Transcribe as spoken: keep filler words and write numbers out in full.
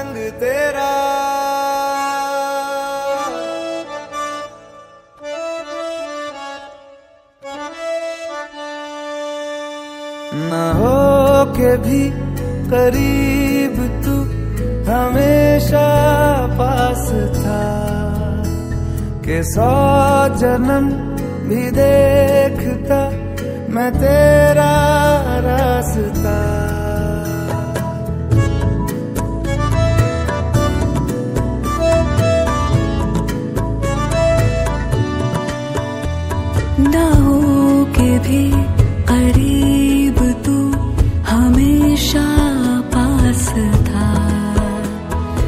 रंग तेरा। न हो के भी करीब तू हमेशा पास था, के सौ जन्म भी देखता मैं तेरा रास्ता। ना हो के भी करीब तू हमेशा